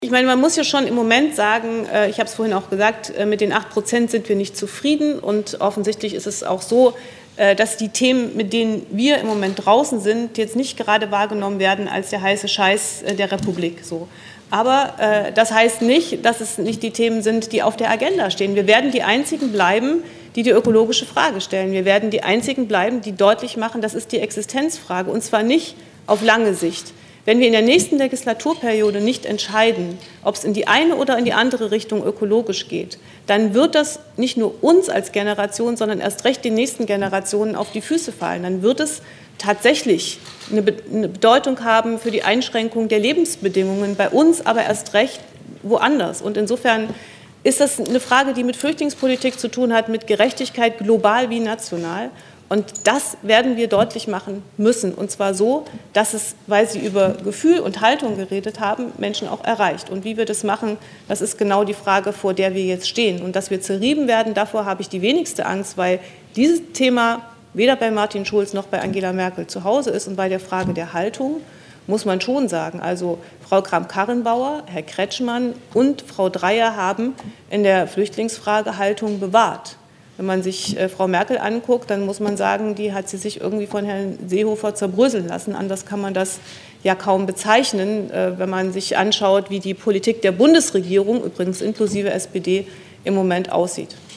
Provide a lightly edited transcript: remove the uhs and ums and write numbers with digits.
Ich meine, man muss ja schon im Moment sagen, ich habe es vorhin auch gesagt, mit den 8% sind wir nicht zufrieden. Und offensichtlich ist es auch so, dass die Themen, mit denen wir im Moment draußen sind, jetzt nicht gerade wahrgenommen werden als der heiße Scheiß der Republik. So. Aber das heißt nicht, dass es nicht die Themen sind, die auf der Agenda stehen. Wir werden die Einzigen bleiben, die ökologische Frage stellen. Wir werden die Einzigen bleiben, die deutlich machen, das ist die Existenzfrage, und zwar nicht auf lange Sicht. Wenn wir in der nächsten Legislaturperiode nicht entscheiden, ob es in die eine oder in die andere Richtung ökologisch geht, dann wird das nicht nur uns als Generation, sondern erst recht den nächsten Generationen auf die Füße fallen. Dann wird es tatsächlich eine Bedeutung haben für die Einschränkung der Lebensbedingungen bei uns, aber erst recht woanders. Und insofern ist das eine Frage, die mit Flüchtlingspolitik zu tun hat, mit Gerechtigkeit global wie national. Und das werden wir deutlich machen müssen, und zwar so, dass es, weil Sie über Gefühl und Haltung geredet haben, Menschen auch erreicht. Und wie wir das machen, das ist genau die Frage, vor der wir jetzt stehen. Und dass wir zerrieben werden, davor habe ich die wenigste Angst, weil dieses Thema weder bei Martin Schulz noch bei Angela Merkel zu Hause ist. Und bei der Frage der Haltung muss man schon sagen, also Frau Kramp-Karrenbauer, Herr Kretschmann und Frau Dreyer haben in der Flüchtlingsfrage Haltung bewahrt. Wenn man sich Frau Merkel anguckt, dann muss man sagen, die hat sie sich irgendwie von Herrn Seehofer zerbröseln lassen. Anders kann man das ja kaum bezeichnen, wenn man sich anschaut, wie die Politik der Bundesregierung, übrigens inklusive SPD, im Moment aussieht.